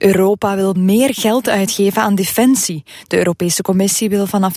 Europa wil meer geld uitgeven aan defensie. De Europese Commissie wil vanaf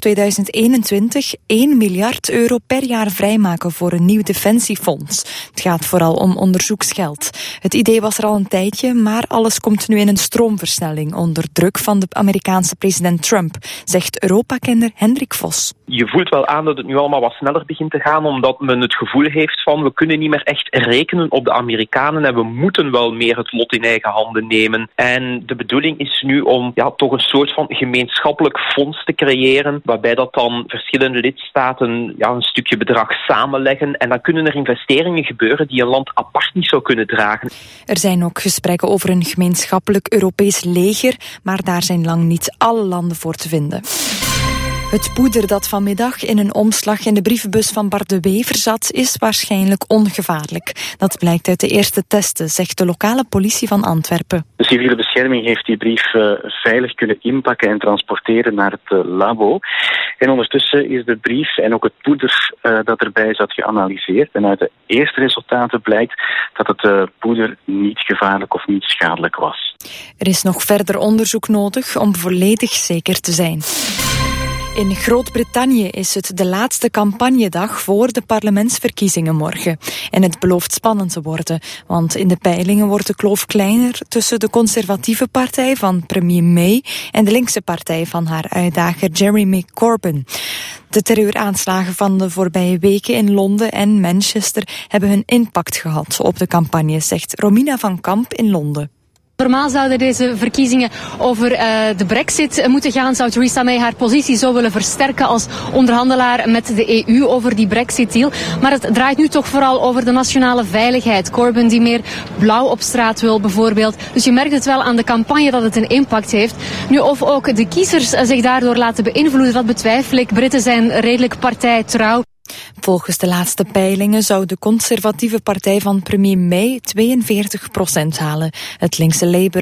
2021 1 miljard euro per jaar vrijmaken voor een nieuw defensiefonds. Het gaat vooral om onderzoeksgeld. Het idee was er al een tijdje, maar alles komt nu in een stroomversnelling onder druk van de Amerikaanse president Trump, zegt Europa-kenner Hendrik Vos. Je voelt wel aan dat het nu allemaal wat sneller begint te gaan, omdat men het gevoel heeft van we kunnen niet meer echt rekenen op de Amerikanen en we moeten wel meer het lot in eigen handen nemen. En de bedoeling is nu om toch een soort van gemeenschappelijk fonds te creëren, waarbij dat dan verschillende lidstaten een stukje bedrag samenleggen en dan kunnen er investeringen gebeuren die een land apart niet zou kunnen dragen. Er zijn ook gesprekken over een gemeenschappelijk Europees leger, maar daar zijn lang niet alle landen voor te vinden. Het poeder dat vanmiddag in een omslag in de brievenbus van Bart de Wever zat, is waarschijnlijk ongevaarlijk. Dat blijkt uit de eerste testen, zegt de lokale politie van Antwerpen. De civiele bescherming heeft die brief veilig kunnen inpakken en transporteren naar het labo. En ondertussen is de brief en ook het poeder dat erbij zat geanalyseerd. En uit de eerste resultaten blijkt dat het poeder niet gevaarlijk of niet schadelijk was. Er is nog verder onderzoek nodig om volledig zeker te zijn. In Groot-Brittannië is het de laatste campagnedag voor de parlementsverkiezingen morgen. En het belooft spannend te worden, want in de peilingen wordt de kloof kleiner tussen de conservatieve partij van premier May en de linkse partij van haar uitdager Jeremy Corbyn. De terreuraanslagen van de voorbije weken in Londen en Manchester hebben hun impact gehad op de campagne, zegt Romina van Kamp in Londen. Normaal zouden deze verkiezingen over de Brexit moeten gaan. Zou Theresa May haar positie zo willen versterken als onderhandelaar met de EU over die Brexit-deal. Maar het draait nu toch vooral over de nationale veiligheid. Corbyn die meer blauw op straat wil bijvoorbeeld. Dus je merkt het wel aan de campagne dat het een impact heeft. Nu of ook de kiezers zich daardoor laten beïnvloeden, dat betwijfel ik. Britten zijn redelijk partijtrouw. Volgens de laatste peilingen zou de conservatieve partij van premier May 42% halen. Het linkse Labour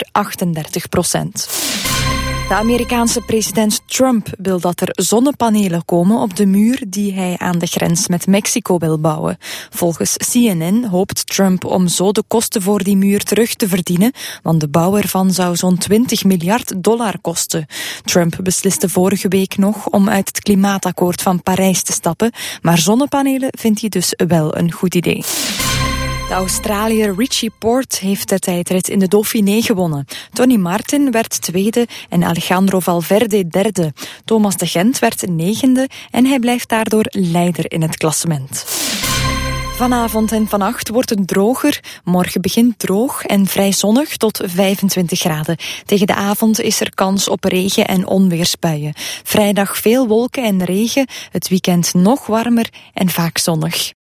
38%. De Amerikaanse president Trump wil dat er zonnepanelen komen op de muur die hij aan de grens met Mexico wil bouwen. Volgens CNN hoopt Trump om zo de kosten voor die muur terug te verdienen, want de bouw ervan zou zo'n $20 miljard kosten. Trump besliste vorige week nog om uit het klimaatakkoord van Parijs te stappen, maar zonnepanelen vindt hij dus wel een goed idee. De Australiër Richie Porte heeft de tijdrit in de Dauphiné gewonnen. Tony Martin werd tweede en Alejandro Valverde derde. Thomas de Gent werd negende en hij blijft daardoor leider in het klassement. Vanavond en vannacht wordt het droger. Morgen begint droog en vrij zonnig tot 25 graden. Tegen de avond is er kans op regen- en onweersbuien. Vrijdag veel wolken en regen. Het weekend nog warmer en vaak zonnig.